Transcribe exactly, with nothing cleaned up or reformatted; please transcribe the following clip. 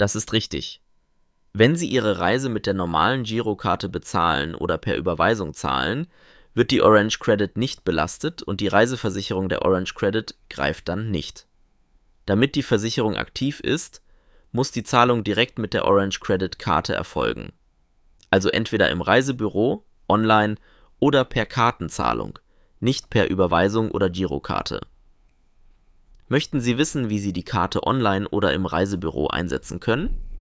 Das ist richtig. Wenn Sie Ihre Reise mit der normalen Girokarte bezahlen oder per Überweisung zahlen, wird die Orange Credit nicht belastet und die Reiseversicherung der Orange Credit greift dann nicht. Damit die Versicherung aktiv ist, muss die Zahlung direkt mit der Orange Credit Karte erfolgen. Also entweder im Reisebüro, online oder per Kartenzahlung, nicht per Überweisung oder Girokarte. Möchten Sie wissen, wie Sie die Karte online oder im Reisebüro einsetzen können?